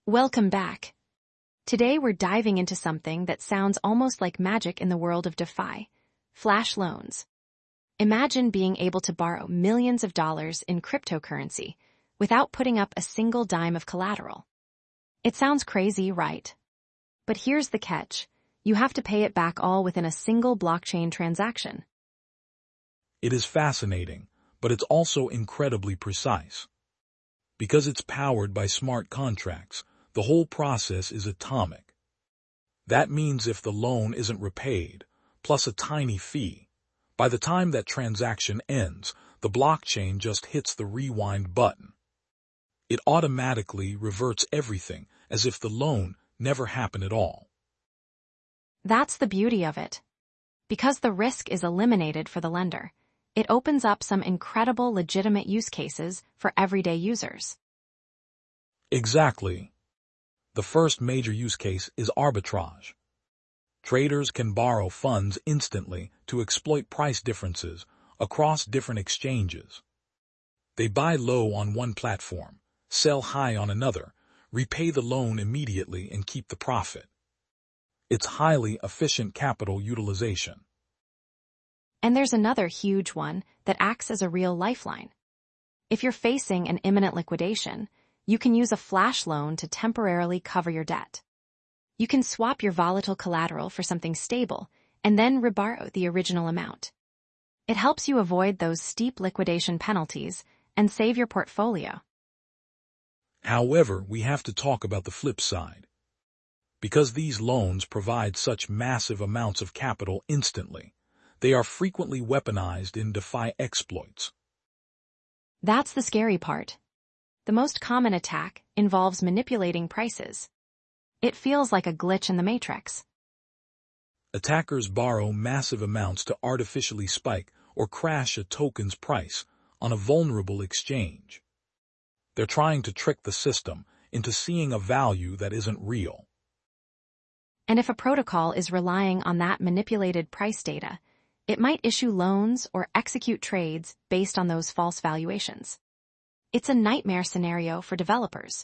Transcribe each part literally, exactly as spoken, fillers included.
Welcome back. Today we're diving into something that sounds almost like magic in the world of DeFi, flash loans. Imagine being able to borrow millions of dollars in cryptocurrency without putting up a single dime of collateral. It sounds crazy, right? But here's the catch. You have to pay it back all within a single blockchain transaction. It is fascinating, but it's also incredibly precise. Because it's powered by smart contracts, the whole process is atomic. That means if the loan isn't repaid, plus a tiny fee, by the time that transaction ends, the blockchain just hits the rewind button. It automatically reverts everything as if the loan never happened at all. That's the beauty of it. Because the risk is eliminated for the lender, it opens up some incredible legitimate use cases for everyday users. Exactly. The first major use case is arbitrage. Traders can borrow funds instantly to exploit price differences across different exchanges. They buy low on one platform, sell high on another, repay the loan immediately and keep the profit. It's highly efficient capital utilization. And there's another huge one that acts as a real lifeline. If you're facing an imminent liquidation, you can use a flash loan to temporarily cover your debt. You can swap your volatile collateral for something stable and then reborrow the original amount. It helps you avoid those steep liquidation penalties and save your portfolio. However, we have to talk about the flip side. Because these loans provide such massive amounts of capital instantly, they are frequently weaponized in DeFi exploits. That's the scary part. The most common attack involves manipulating prices. It feels like a glitch in the matrix. Attackers borrow massive amounts to artificially spike or crash a token's price on a vulnerable exchange. They're trying to trick the system into seeing a value that isn't real. And if a protocol is relying on that manipulated price data, it might issue loans or execute trades based on those false valuations. It's a nightmare scenario for developers.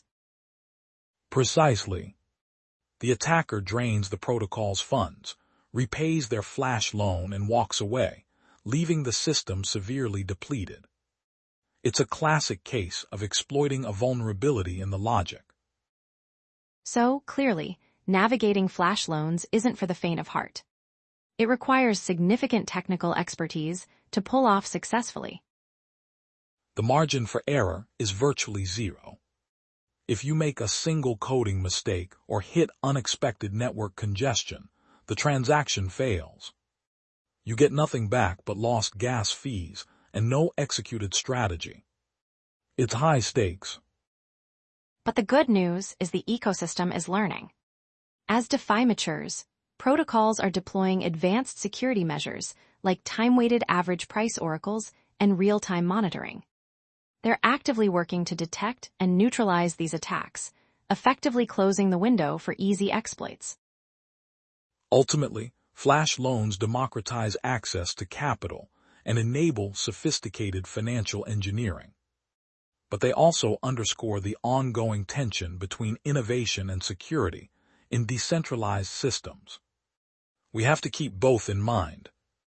Precisely. The attacker drains the protocol's funds, repays their flash loan and walks away, leaving the system severely depleted. It's a classic case of exploiting a vulnerability in the logic. So, clearly, navigating flash loans isn't for the faint of heart. It requires significant technical expertise to pull off successfully. The margin for error is virtually zero. If you make a single coding mistake or hit unexpected network congestion, the transaction fails. You get nothing back but lost gas fees and no executed strategy. It's high stakes. But the good news is the ecosystem is learning. As DeFi matures, protocols are deploying advanced security measures like time-weighted average price oracles and real-time monitoring. They're actively working to detect and neutralize these attacks, effectively closing the window for easy exploits. Ultimately, flash loans democratize access to capital and enable sophisticated financial engineering. But they also underscore the ongoing tension between innovation and security in decentralized systems. We have to keep both in mind.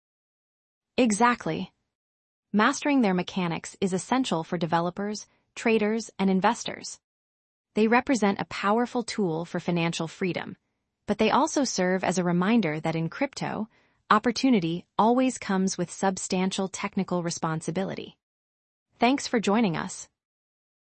Exactly. Mastering their mechanics is essential for developers, traders, and investors. They represent a powerful tool for financial freedom, but they also serve as a reminder that in crypto, opportunity always comes with substantial technical responsibility. Thanks for joining us.